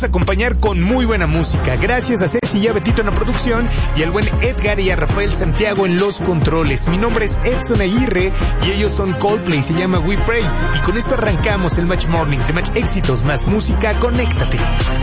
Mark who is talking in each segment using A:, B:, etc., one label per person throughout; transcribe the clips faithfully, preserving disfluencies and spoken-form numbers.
A: Acompañar con muy buena música, gracias a Ceci y a Betito en la producción y al buen Edgar y a Rafael Santiago en los controles. Mi nombre es Edson Aguirre y ellos son Coldplay, se llama We Pray, y con esto arrancamos el Match Morning de Match Éxitos más música. Conéctate.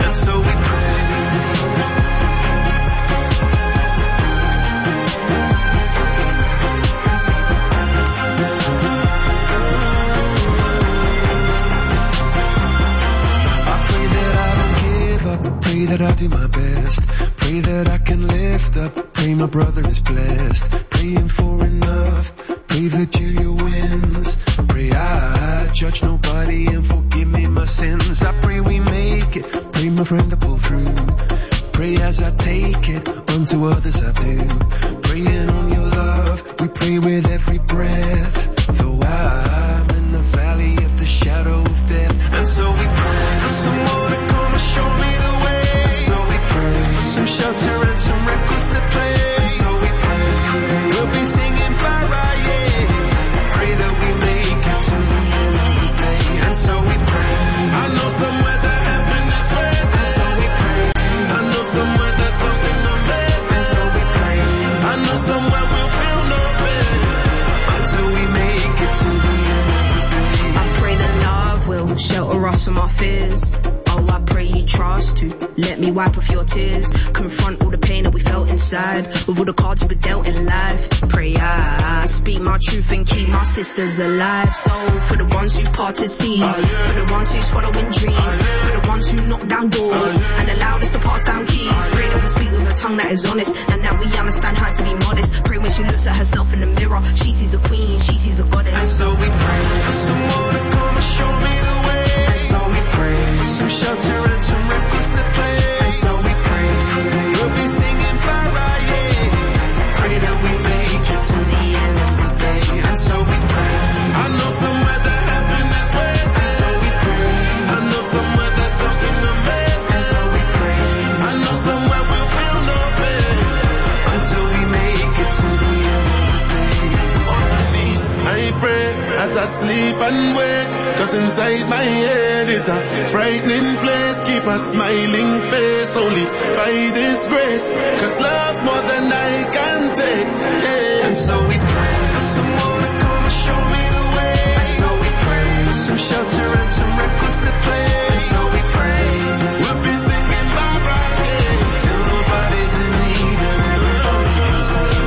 B: Pray that I do my best. Pray that I can lift up. Pray my brother is blessed. Praying for enough. Pray Virginia wins. Pray I judge nobody and forgive me my sins. I pray we make it. Pray my friend to pull through. Pray as I take it. Unto others I do. Praying on your love. We pray with every breath. Though I'm in the valley of the shadow of death. And so we pray for someone to come and show me the way. So we pray for some shelter and some records to play. So we pray we'll be singing para, yeah. Pray that we make it to the end of the day. And so we pray. I know somewhere that heaven is waiting. And so we pray. I know somewhere that something amazing. And so we pray. I know somewhere we'll feel no pain until we make it to the end of the day.
C: I pray that love will shelter us from our fears. I pray you trust to let me wipe off your tears. Confront all the pain that we felt inside with all the cards we were dealt in life. Pray I speak my truth and keep my sisters alive. So for the ones who parted seas, uh, yeah. For the ones who's following dreams, uh, yeah. For the ones who knock down doors, uh, yeah. And allowed us to pass down keys. uh, Pray that we speak with a tongue that is honest and that we understand how to be modest. Pray when she looks at herself in the mirror, she sees a queen, she sees a goddess.
B: And so we pray for someone to come and show me the way. And so we pray for some shelter and some records to play. And so we pray we'll be singing para, yeah. Pray that we make it to the end of the day. And so we pray. I know somewhere that heaven is waiting. And so we pray. I know somewhere that something amazing. And so we pray. I know somewhere we'll feel no pain until we make it to the end of the day. On my knees I pray as I sleep and wake. Cause inside my head is a frightening place. Keep a smiling face only by this grace. Cause love's more than I can take, yeah. And so we pray for someone to come and show me the way. And so we pray for some shelter and some records to play. And so we pray we'll be singing Barbara, yeah. Till nobody's in need and everybody can say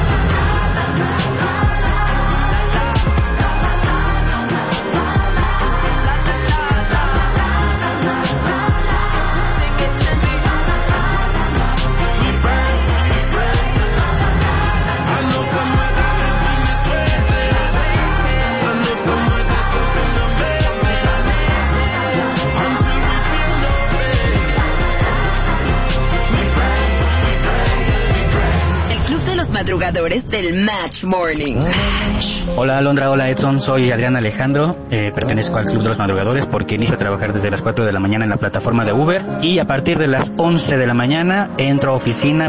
D: madrugadores del Match Morning. Match.
E: Hola Alondra, hola Edson, soy Adrián Alejandro, eh, pertenezco al Club de los Madrugadores porque inicio a trabajar desde las cuatro de la mañana en la plataforma de Uber y a partir de las once de la mañana entro a oficina